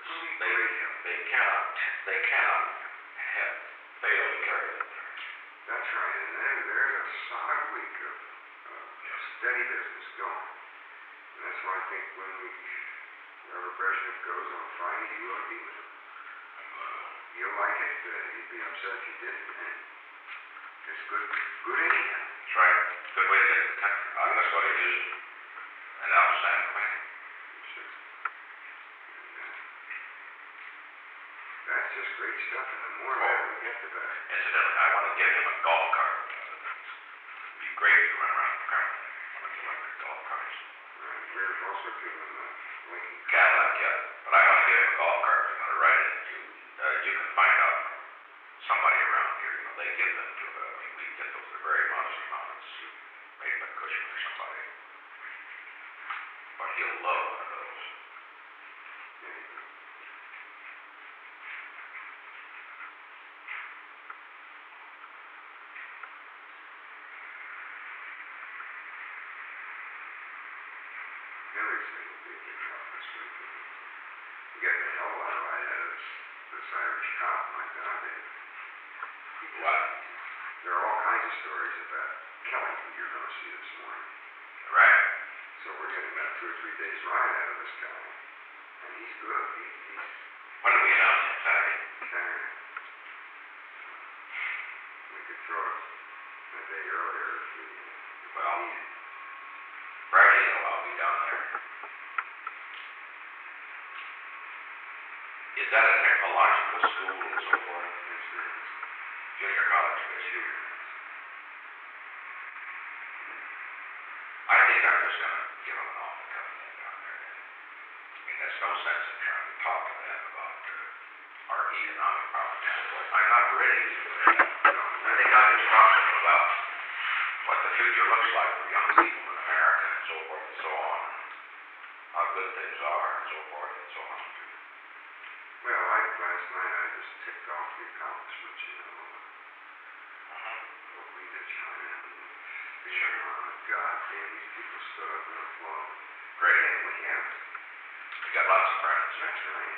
They cannot have failed to carry that there. That's right, and there's a solid week of steady business going. And that's why I think wherever Brezhnev goes on Friday, you ought to be with him. You'll like it. You'd be upset if you didn't. And it's good anyhow. That's right. Good way to get to the country. I'm going to go to Houston and I'll stand for me. That's just great stuff, and the more of that we get, the better. Incidentally, I want to give him a golf cart. It'd be great to run around the car. One of the electric golf carts. Right. We're also giving Lincoln Cadillac, yeah. But I want to give him a golf cart. I'm going to ride it to. You can find out from somebody around here. They give them to. We get those. They're very modest amounts. Made by Cushman or somebody. But he'll love one of those. We get the hell out of this Irish cop. My God, What? There are all kinds of stories about Kelly, who you're going to see this morning. Right. So we're getting about 2 or 3 days ride out of this guy, and he's good. He's When do we announce him? Saturday? Saturday. We could throw it a day earlier if we needed. Friday, I'll be down there. Is that a technological school and so forth? Yes, it is. Junior college, basically. I think I'm just going to give them an off-the-cuff thing down there. I mean, there's no sense in trying to talk to them about our economic propaganda. I'm not ready to do that. I think I can talk to them about what the future looks like for young people in America and so forth and so on. How good things are and so forth and so on. Well, like last night, I just ticked off the accomplishments, opening to China and Iran. God damn, these people stood up and applauded. Great. And we have. We got lots of friends. That's right.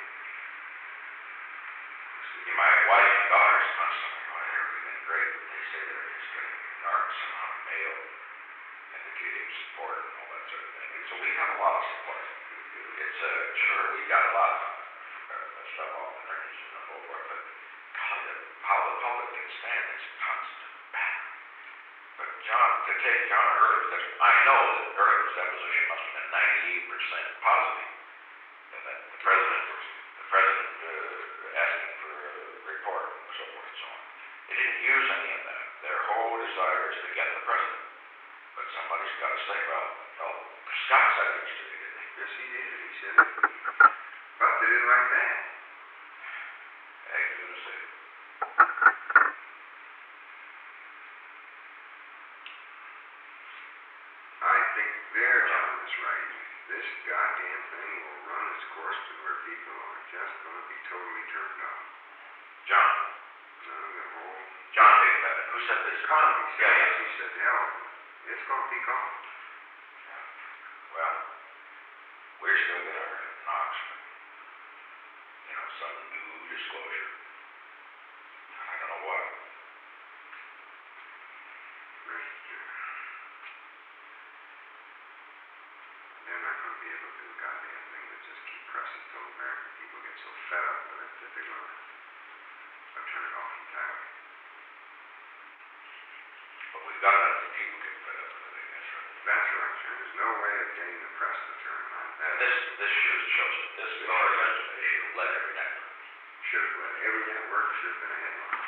My wife and daughters constantly want to hear everything great. They say they're just getting enormous amount of mail indicating support and all that sort of thing. And so we have a lot of support. It's sure we got a lot of stuff off the news and so forth, but God, how the public can stand this constant battle. But to take John Early's, I know that Early's deposition must have been 98% positive, and that the president asking for a report and so forth and so on. They didn't use any of that. Their whole desire is to get the president. But somebody's got to say, well, Scott said it yesterday, didn't he? Yes, he did. He said it. But they didn't like that. Hey, who's going to say it? I think their John is right. This goddamn thing will run its course to where people are just going to be totally turned off. John. No, the whole... John Bigfett. Who said this? Economy. Yeah. He said, hell, it's going to peak off. Well, we're still going to Knox. Some new disclosure. I don't know what. They're not going to be able to do a goddamn thing but just keep pressing until American people get so fed up with it that they're going to turn it off entirely. But we've got to let the people get fed up with it. That's right, sir. There's no way of getting the press to turn it on. And this shows that this story yesterday should have led every network. Should have led every network, should have been a headline.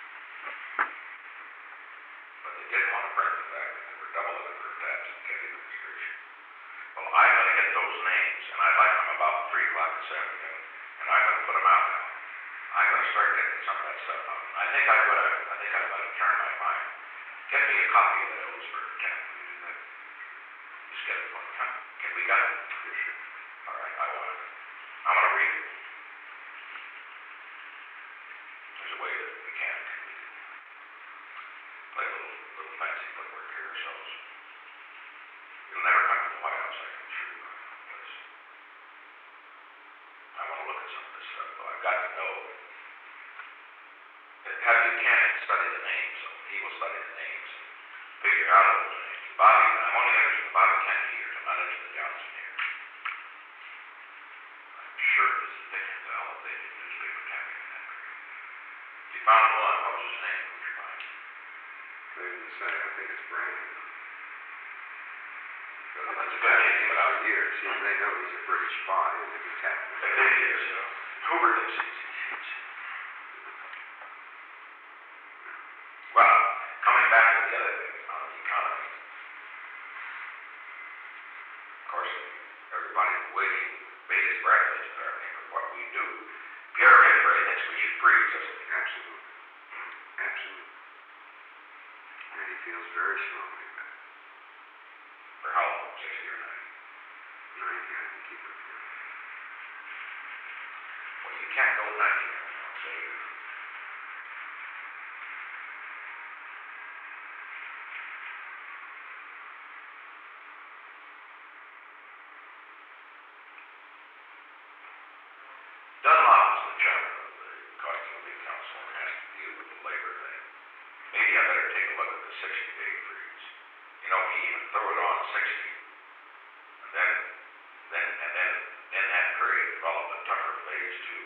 But they didn't want to print the fact that they were doubling the for tax and getting registration. Well, I'm going to get those names, and I'd like them about 3 o'clock this afternoon, and I'm going to put them out now. I'm going to start getting some of that stuff out. I think I'm going to turn my mind. Get me a copy of that Ellsberg account. Will you do that? Just get it for me, huh? Can we got it? Sure. All right, I want it. I'm going to read it. There's a way that we can play a little fancy footwork here ourselves. It'll never come to the White House, I can assure you. I want to look at with some of this stuff, though. I've got to know. Have Buchanan study the names, so he will study the names and figure out those names. Bobby, I'm only interested in the Bobby Kennedy years. I'm not interested in the Johnson years. I'm sure this is Dickens elevated newspaper tapping in that period. You found one. What was his name? Who'd you find? They didn't say. I think it's Brandon. Well, that's a good name. For years. They know he's a British spy, and they can tap him. They think he is, you know. Hoover thinks he's. Well, coming back to the other things on the economy. Of course, everybody's made his breakfast, apparently, for what we do. Pierre Henry thinks we should freeze, doesn't he? Absolutely. Absolutely. And he feels very strongly about it. For how long? 60 or 90? 90, I think he would feel. Well, you can't go 90 right now, so you. Dunlop is the chairman of the Cost of Living Council and has to deal with the labor thing. Maybe I better take a look at the 60-day freeze. You know, he even threw it on 60. And then in that period developed a tougher phase too.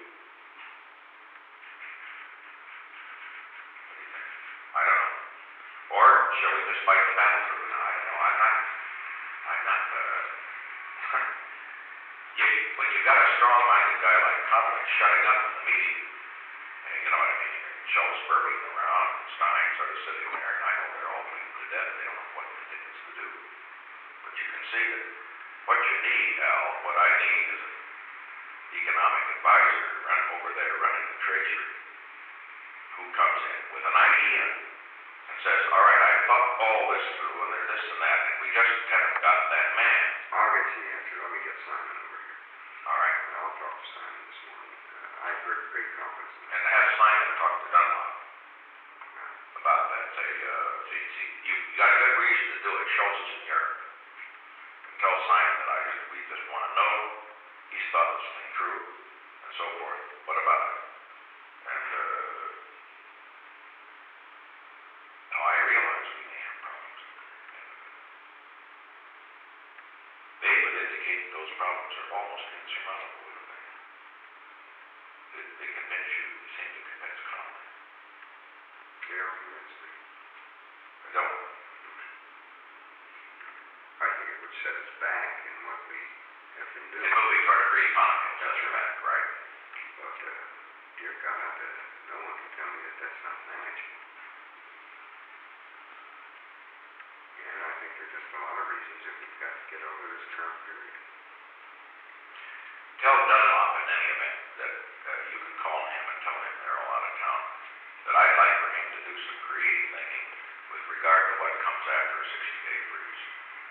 What do you think? I don't know. Or shall we just fight the battle through it? I don't know. I'm not when you've got a strong-minded guy like Kovalik shutting up in the meeting, and you know what I mean, Schultz burbing around, and Stein sort of sitting there, and I know they're all bleeding to death. They don't know what the dickens to do. But you can see that what you need, Al, what I need is an economic advisor run over there running the treasury who comes in with an idea and says, all right, I thought all this through, and there's this and that, and we just haven't got that man. I'll get you the answer. Let me get Simon over here. All right. And I'll talk to Simon this morning. I have great confidence in him. And have Simon talk to Dunlop about that. Say, you got a good reason to do it. Schultz is in Europe. And tell Simon that we just want to know he's thought this thing through and so forth. What about it? And now I realize we may have problems. They would indicate that those problems are almost insurmountable, wouldn't they? They convince you, they seem to convince Connolly. They don't convince me. They don't. I think it would set us back in what we have been doing. It will be toward a free economy, that's correct, right? But, dear God, no one can tell me that that's not manageable. And I think there are just a lot of reasons that we've got to get over this Trump period. Tell Dunlop in any event that you can call him and tell him they're all out of town, that I'd like for him to do some creative thinking with regard to what comes after a 60-day freeze.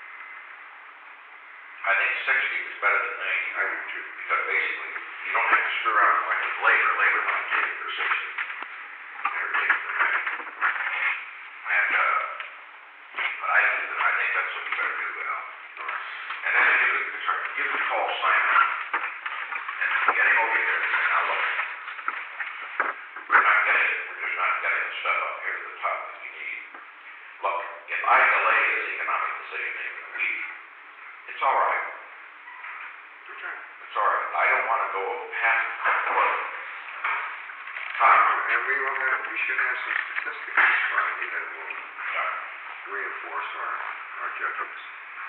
I think 60 is better than 90. I do too. Because basically, you don't have to screw around with labor. Labor might take it for 60. Never take it for 90. And, but I think that's what you better do, Al. And then you can call Simon and get him over here and say, now look, we're just not getting the stuff up here to the top that we need. Look, if I delay this economic decision making a week, it's all right. It's all right. I don't want to go past the foot. And we should have some statistics this Friday that will reinforce our judgments.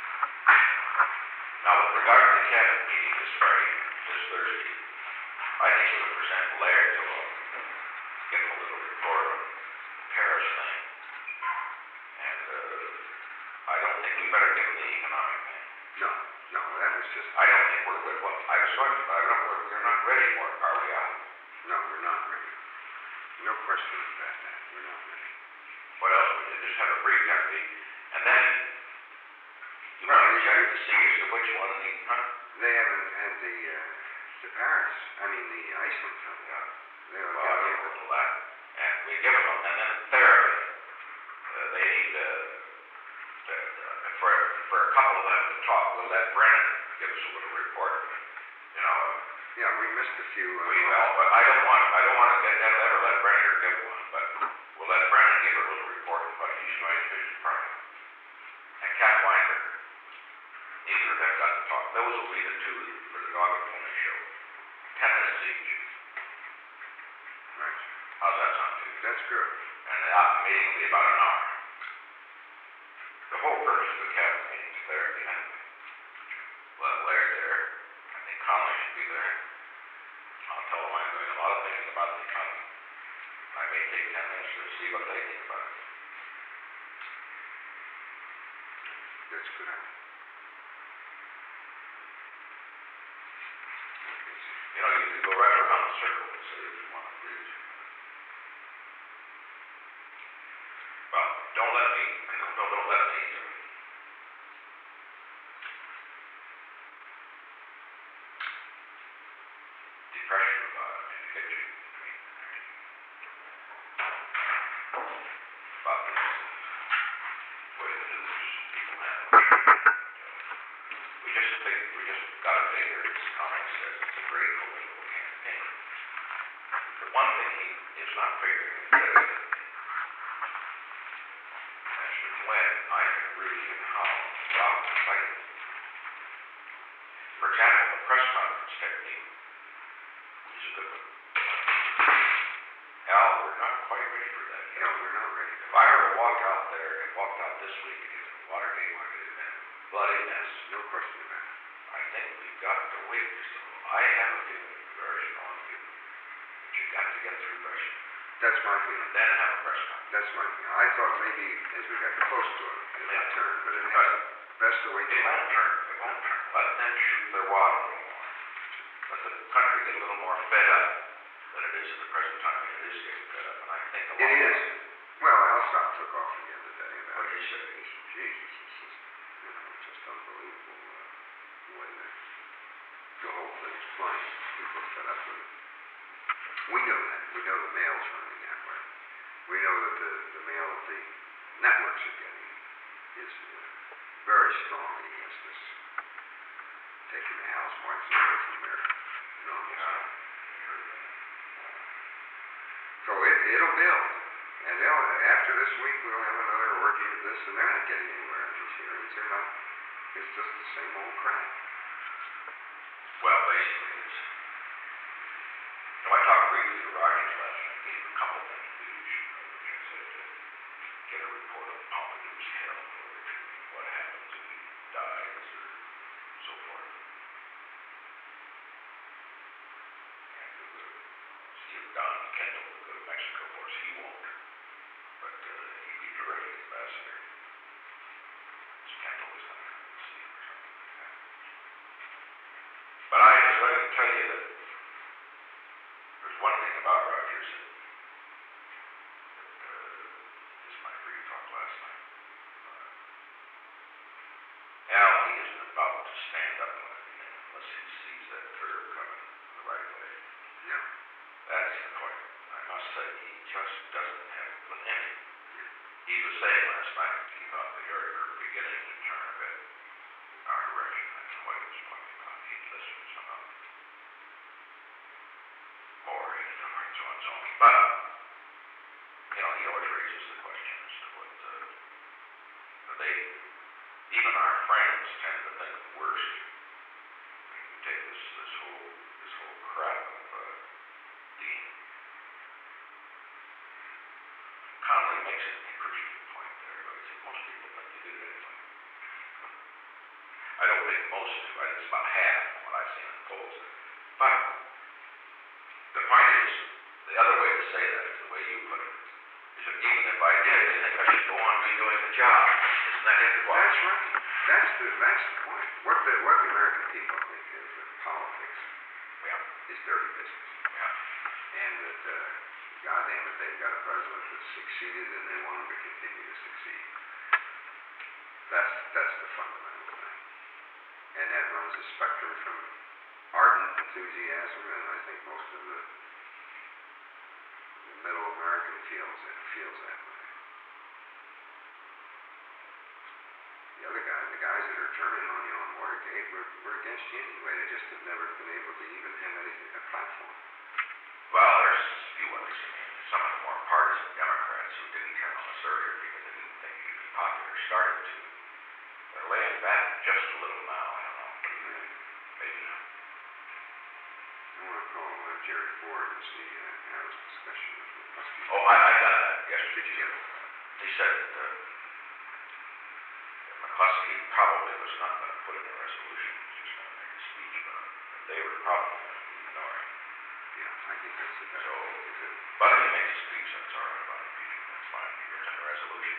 Now, with regard to the cabinet meeting this Thursday, I think we would present Laird to give him a little report on the Paris thing. And I don't think we better give him the economic thing. No, that was just... I don't think we're with what I was talking about. We're not ready for it, are we, Al? No, we're not ready. No question about that. We're not ready. What else? We did just have a brief cabinet, and then you probably check to see as to which one They haven't had the Paris, the Iceland company. Yeah. They don't Well, have they it. were to that. And we give them, and then therapy. They need for a couple of them to talk. We'll let Brennan give us a little report. You know, Yeah, we missed a few. But I don't want to ever let Brenner give one, but we'll let Brennan give a little report on what he's going to do for him. And Cat Winder, neither of them got to talk. Those will be the two for the dog and pony show. 10 minutes each. Right. How's that sound to you? That's good. And the meeting will be about an hour. The whole purpose of the cabinet meeting is there at the end. Well, Larry's there. I think Conley should be there. I'll tell them I'm doing a lot of thinking about the economy. I may take 10 minutes to see what they think about it. That's a good idea. You know, you could go right around the circle and say if you want to read. Well, don't let me. Depression get you about this way the news people have. We just got to figure his comments says it's a great political campaign. The one thing he is not figuring is that as to when I can really and how go out and fight it. For example, the press conference technique is a good one. Al, we're not quite ready for that yet. No, we're not ready. If I were to walk out there and walked out this week against Watergate, would have been a bloody mess. No question about it. I think we've got to wait just a little. I have a feeling, a very strong feeling, that you've got to get through Russia. That's my feeling. Then have a press conference. That's my feeling. I thought maybe as we got close to it, it would turn, but it But best to wait it till won't turn. It won't turn. Let them shoot their wad a little more. Let the country get a little more fed up than it is at the present time. It is getting fed up, and I think a lot It is. of it. Well, Alsop took off again today about What did he say? Jesus, it's just unbelievable the way the whole thing's playing. People are fed up with it. We know that. We know the mail's running that way. We know that the mail that the networks are getting is very strongly against this. Taking the housewives away from their normal stuff. So it'll build. And after this week, we'll have another orgy of this, and they're not getting anywhere in these hearings. They're not. It's just the same old crap. Well, basically, it's. You know, I talked briefly to Rogers last night. Gave him a couple things to do. Which I said to get a report of how the news held, or what happens if he dies, or so forth. And Don Kendall will go to Mexico. Of course, he won't. But he'd be terrific ambassador. Kendall is going to come and see him or something like that. But I was going to tell you that there's one thing about Rogers that is my brief talk last night. Al, he isn't about to stand up on anything unless he sees that curve coming the right way. Yeah. That's the point. I must say, he just doesn't have it within him. He was saying last night he thought the area were beginning to turn a bit in our direction. I don't know what he was talking about. He'd listened somehow. Or he didn't know, and so on and so on. But, you know, he always raises the question as to what even our friends tend to think the worst. I mean, you take this whole crap of Dean. Conley makes an interesting point there. He said most people think they did it anyway. I don't think most do. I think it's about half of what I've seen in the polls. But the point is, the other way to say that is the way you put it. Is that even if I did, they think I should go on redoing the job. Isn't that it? That's right. That's the point. What the American people think is that politics is dirty business. Yeah. And that, goddamn it, they've got a president that's succeeded and they want him to continue to succeed. That's the fundamental thing. And that runs a spectrum from ardent enthusiasm, and I think most of the middle American feels that way. The guys that are turning on you on Watergate we're against you anyway. They just have never been able to even have anything, a platform. Well, there's a few others. I mean, some of the more partisan Democrats who didn't turn on us earlier because they didn't think you'd be popular started to. They're laying back just a little now. I don't know. Maybe not. I want to call Jerry Ford and see, have a discussion with McCluskey. Oh, I got that yesterday too. He said that McCluskey probably was not going to put in a resolution. He was just going to make a speech about it. But they were probably going to ignore it. Yeah, I think that's the best So, thing to do. but if he makes a speech, that's all right about impeachment. That's fine. He puts in a resolution.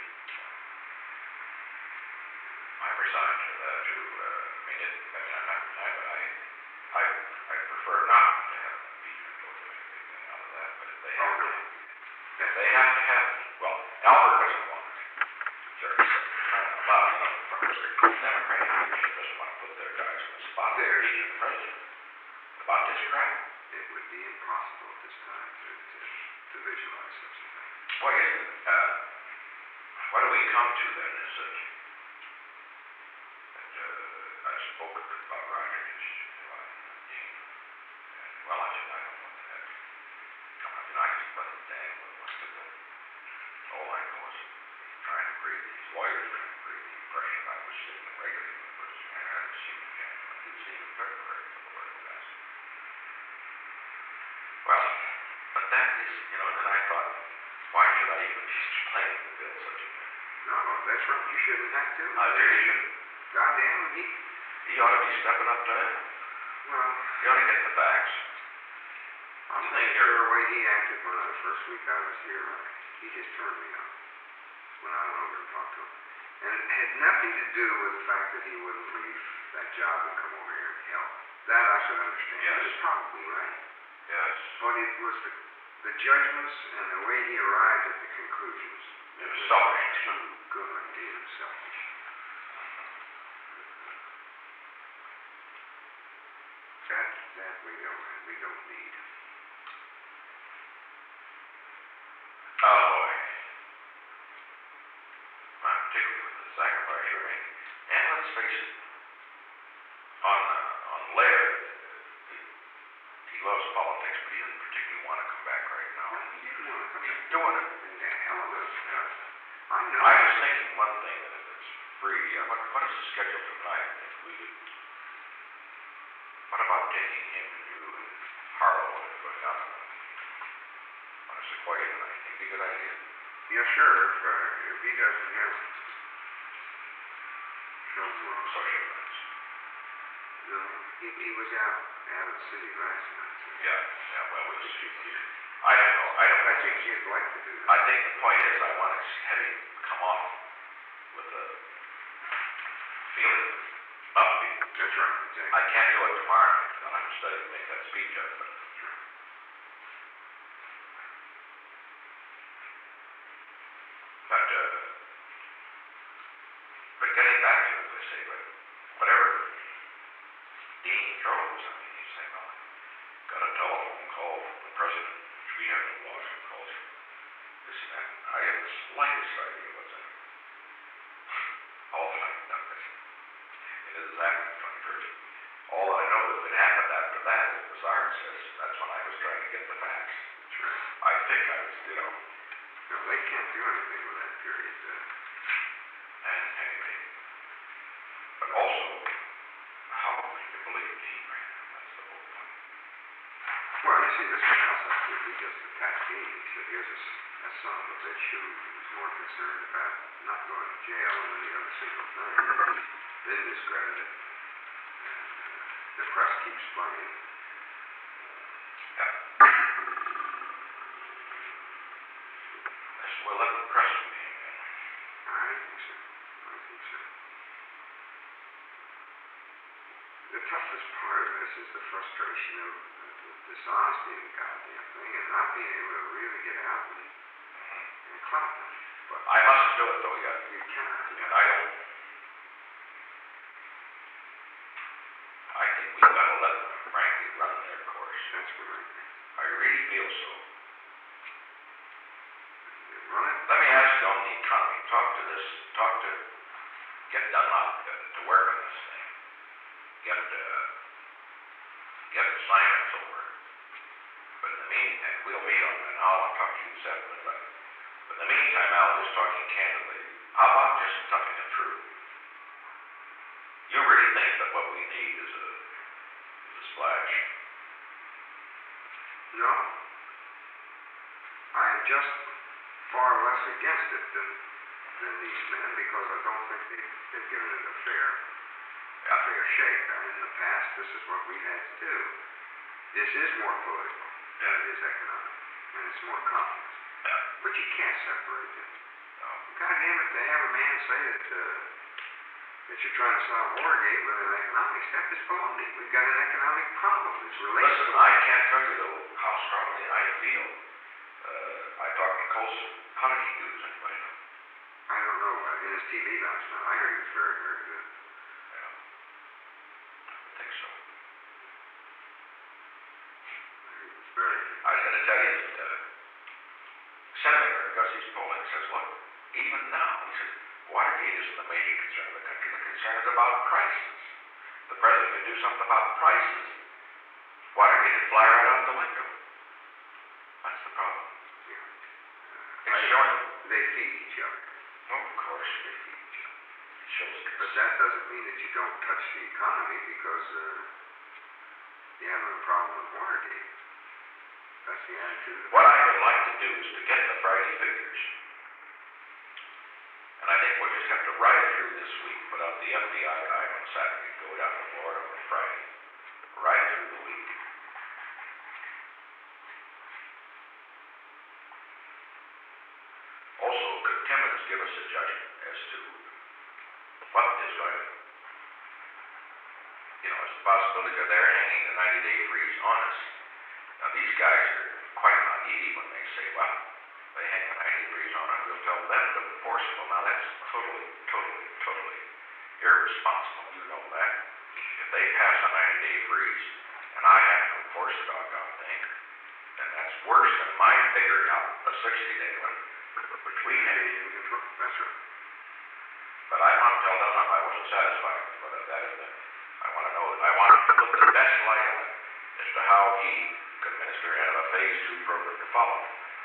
I'm resigned to that too. I'm not resigned, but I prefer not to have impeachment go to make a big thing out of that. But if they have to, well, Albert doesn't want it. Jerry said, from the Democratic leadership doesn't want to put their guys on the spot. They're impeaching the president about this crap. It would be impossible at this time to visualize such a thing. Why isn't it? What do we come to then is that I spoke about Rogers game. And, well, I said, I don't want that. I just let him down with most of it. All I know is trying to create these lawyers, trying to create the impression I was sitting regularly with the president. I hadn't seen him yet. I didn't see him in February for the Lord of us. Well, but that is, then I thought, why should I even explain the bill such a thing? No, that's right. You shouldn't have to. I really shouldn't. Goddamn, he ought to be stepping up to it. Well, He ought to get the facts. I'm not sure the way he acted when the first week I was here, he just turned me on when I went over and talked to him. And it had nothing to do with the fact that he wouldn't leave that job and come over here and help. That I should understand. Yes. He was probably right. Yes. But it was the judgments and the way he arrived at the conclusions. It was selfish. Too good, damn selfish. That we don't need. Oh boy. Not particularly with the sacrifice you're making. And let's face it, on Laird, he loves politics, but he doesn't particularly want to come back right now. Well, he didn't want to come He's back. doing it. And the hell of a I know. I was thinking one thing, that if it's free, what is the schedule tonight? If we could, what about taking him and you and Harlow and going out on a Sequoia tonight? Think it'd be a good idea? Yeah, sure. If he doesn't have some Social events. no, he was out of the city last night. So Yeah, well, we'll see. I don't know. I think he'd like to do that. I think the point is I want to have him come off with a feeling of upbeat. That's right. Exactly. I can't do it tomorrow. I'm studying to make that speech up, but but getting back to it, they say, but whatever Dean throws, I mean, you say, well, got a telephone call from the president, which we have no laws and calls for this and that. I have the slightest idea what's in it. All that I know, it is exactly the 21st. All I know is it happened after that, as Bizarre says, that's when I was trying to get the facts. That's right. I think I was, No, they can't do anything with that period. and anyway. But also, how can you believe Dean right now? That's the whole point. Well, you see, this house up here, he just attacked me. He said, here's a son of a bitch who was more concerned about not going to jail than any other single thing. Then discredited. The press keeps playing. Yeah. Well, let the press be. I think so. The toughest part of this is the frustration of the dishonesty of the goddamn thing and not being able to really get out and clap them. But I must do it, though, yeah. you cannot. And I think we've got to let them, frankly, run their course. That's what I think. I really feel so. They run it. Let me ask you on the economy. Get Dunlop to work on this thing. get assignments over. But in the meantime, we'll meet on that. I'll talk to you separately. But in the meantime, Al, just talking candidly, how about just telling the truth? You really think that what we need is a splash? No. I am just far less against it than these men because I don't think they've given it a fair shake. In the past, this is what we've had to do. This is more political than it is economic, and it's more complex. Yeah. But you can't separate them. No. God damn it, to have a man say that you're trying to solve Watergate with an economic step is baloney. We've got an economic problem. It's related. Listen, I can't tell you though how strongly I feel. I talked to Colson. How did he do this anyway? I don't know. In his TV last night, I heard he was very, very good. Yeah. I think so. I heard he was very good. I was going to tell you that Senator Gussie's polling says, look, even now, he said, Watergate isn't the major concern of the country. The concern is about prices. The president can do something about prices. Watergate would fly right out the window. That's the problem. Yeah. It's showing. They feed each other. Oh, of course, they feed each other. It shows. But that doesn't mean that you don't touch the economy because you have a problem with Watergate. That's the attitude. What I would like to do is to get the Friday figures. And I think we'll just have to ride through this week, put out the FBI guide on Saturday, go down to Florida on Friday, ride through the week. Also, could Timmons give us a judgment as to what is going to, it's a possibility that they're hanging the 90-day freeze on us. Now, these guys are quite naive when they say, well, they hang the 90 freeze on it, we'll tell them to enforce it. Well, now that's totally irresponsible. You know that. If they pass a 90-day freeze and I have to enforce the doggone thing, then that's worse than my figuring out a 60-day one, which we had. That's right. But I want to tell them I wasn't satisfied with what that has been. I want to know, I want to put the best light on it as to how he could administer and have a phase 2 program to follow.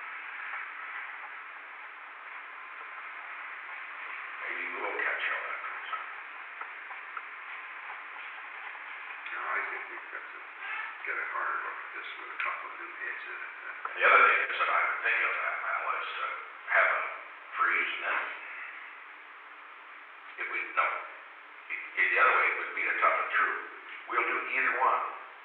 Maybe you will catch on that pretty soon. No, I think we've got to get a harder look at this with a couple of new heads in it. And the other thing is that I would think of that, Al, is to have a freeze and then if we no. The other way would be to tell the truth. We'll do either one.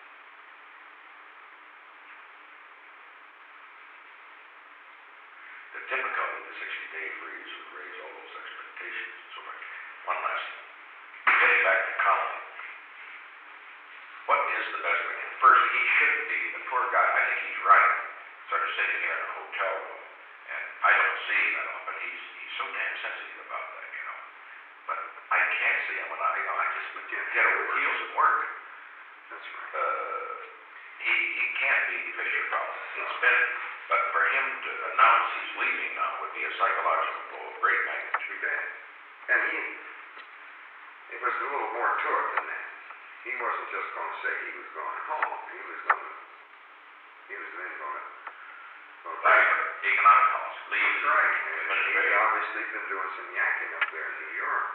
The difficulty of the 60-day freeze would raise all those expectations and so forth. One last thing. Getting back to Colin. What is the best way? First, he should be, the poor guy, I think he's right, sort of sitting here in a hotel room. And I don't see him at all, but he's so damn sensitive about that, But I can't see him when I just would get over his heels and work. That's right. He can't be Fisher probably. It's been, but for him to announce he's leaving now would be a psychological blow of great magnitude. Too bad. And it was a little more to it than that. He wasn't just going to say he was going home. He was then going to go back. Economic policy. Leave. That's right. And he obviously been doing some yakking up there in New York.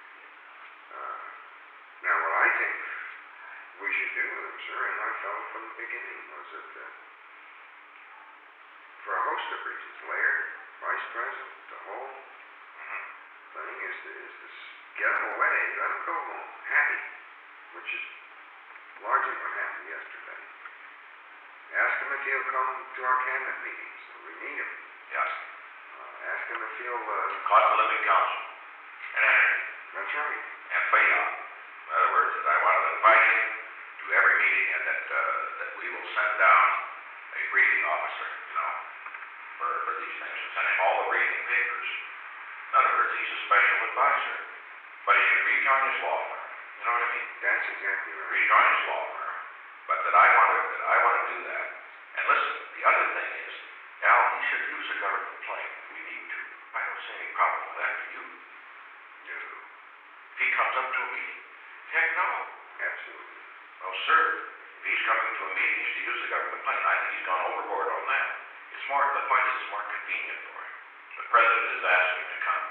Now, what I think we should do with him, sir, and I felt from the beginning, was that for a host of reasons, Laird, Vice President, the whole thing is to get him away, let him go home, happy, which is largely what happened yesterday. Ask him if he'll come to our cabinet meetings. We need him. Yes. Ask him if he'll... Cost of living council. And energy. That's right. And FAYOP. In other words, that I want to invite him to every meeting and that we will send down a briefing officer, for these things, and send him all the briefing papers. In other words, he's a special advisor. But he should rejoin his law firm. You know what I mean? That's exactly right. Rejoin his law firm. But that I want to do that. And listen, the other thing is, Al, he should use a government plane if we need to. I don't see any problem with that, do you? No. If he comes up to a meeting, heck no. Absolutely. Well, sir, if he's coming to a meeting to use the government plane, I think he's gone overboard on that. It's more, the point is it's more convenient for him. The president is asking him to come.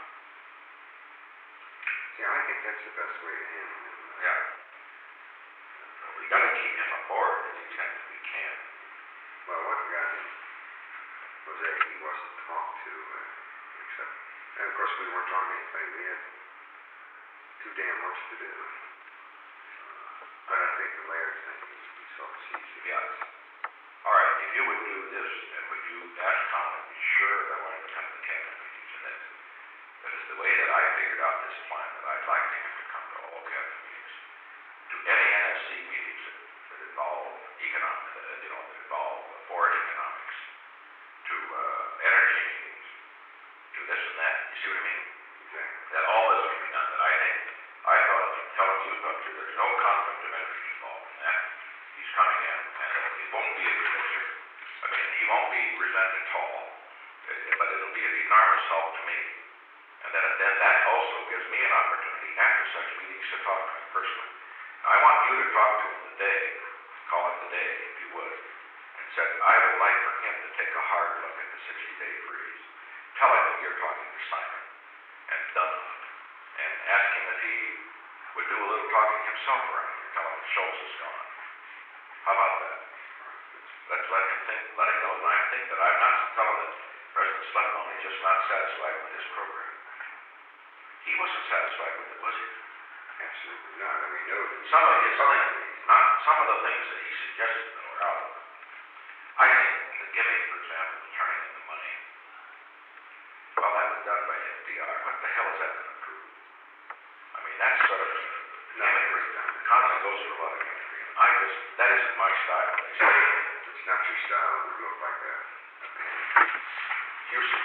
Yeah, I think that's the best way to handle it. Yeah. We gotta keep him aboard to the extent that we can. Well, what got him was that he wasn't talked to, except, and of course we weren't talking anything. We had too damn much to do. But I think the mayor's thinking he self-sees it. Yes. All right, if you would do this, and would you ask Tom to be sure that when it comes to cabinet meetings, and that is the way that I figured out this plan, that I'd like him to come to all cabinet meetings, to any NSC meetings that involve that involve foreign economics, to energy meetings, to this and that. You see what I mean? Exactly. That all this can be done. That I thought, telling you about you, there's no conflict of interest involved in that. He's coming in, and it won't be a picture. I mean, he won't be resented at all, but it'll be an enormous help to me. And then that also gives me an opportunity after such meetings to talk to him personally. Now, I want you to talk to him today, call it today, if you would, and said, I would like for him to take a hard look at the 60-day freeze. Tell him that you're talking to Simon and Dunlop, and ask him if he would do a little talking himself around here. Tell him Schultz is gone. How about that? Let's let him know that I think that I'm not telling that President Slutman is just not satisfied with his program. He wasn't satisfied with it, was he? Absolutely not. I mean, no. Some of his things, not some of the things that he suggested that were out of it. I think the giving, for example, turning in the money. Well, that was done by FDR. What the hell is that going to prove? I mean, that's sort of gimmickry. The economy goes through a lot of gimmickry. That isn't my style. It's not your style. It would look like a Houston.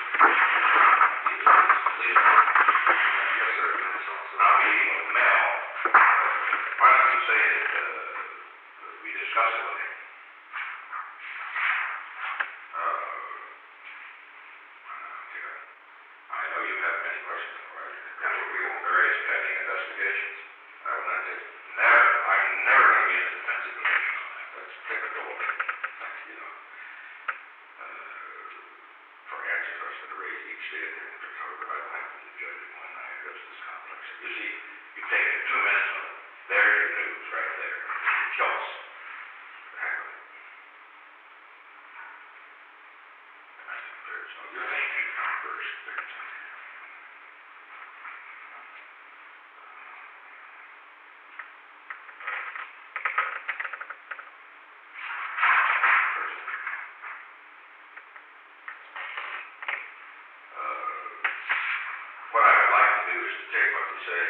Yes, sir. That's also. Now, meeting with Mel, why don't you say that we discuss it with him? I know you have many questions for us. Various pending investigations. I'm never going to be in a defensive position on that. That's typical, for answers for us to raise each day at different times. But I don't have to judge it when I address this complex. You see, you've taken 2 minutes on it. There's your news right there. It kills. The heck with it. I think there's no good thing to come first. What I would like to do is to take what you say,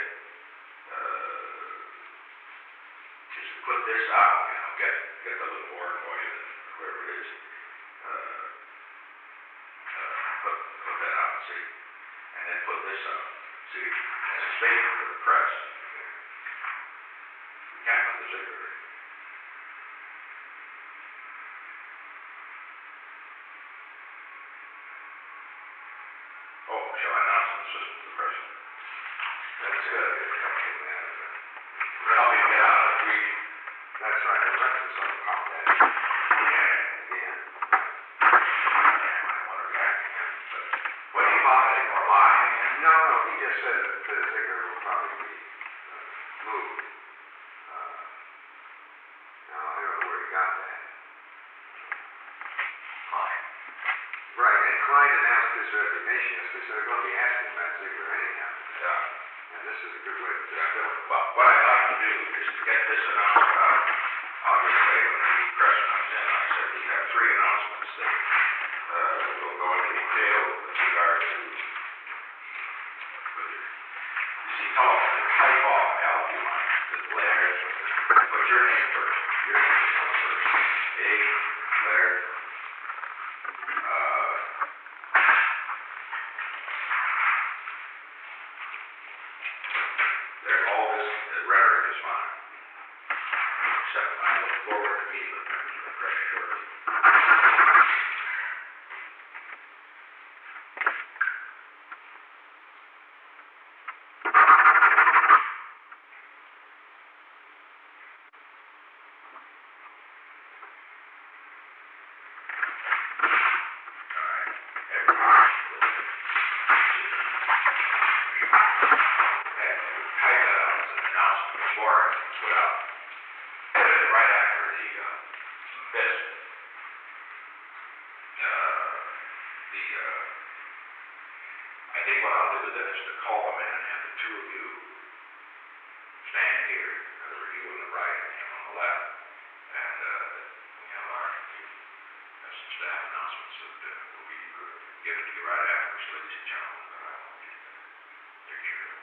is to put this out, get the little Warren Moyen, whoever it is, put that out, see, and then put this out, see, as a statement for the press. We can't put this everywhere. Oh, shall I announce an assistant to the president? That's good. Help him get out of the week. That's right. I'd like to sort of pop that. Again. I want to react to him, but what do you want anymore? Lying? No, he just said that the ticker will probably be moved. Now, I don't know where he got that. Fine. Right, and Klein announced his resignation, so they're going to be asking about Ziegler anyhow. Yeah. And this is a good way to distill it. Well, what I'd like to do is to get this announcement out. I'll just say when the press comes in, I said we have 3 announcements that will go into detail with regard to, you see, telephone, the pipe off algae lines that layers, put your name first. Your name is first. Dave, Laird. All this rhetoric is fine. Except I look forward to meeting with members of the press shortly. then is to call them in and have the two of you stand here, because we're you on the right and him on the left. And we have some staff announcements that will be given to you right afterwards, ladies and gentlemen, but I want you to take care of it.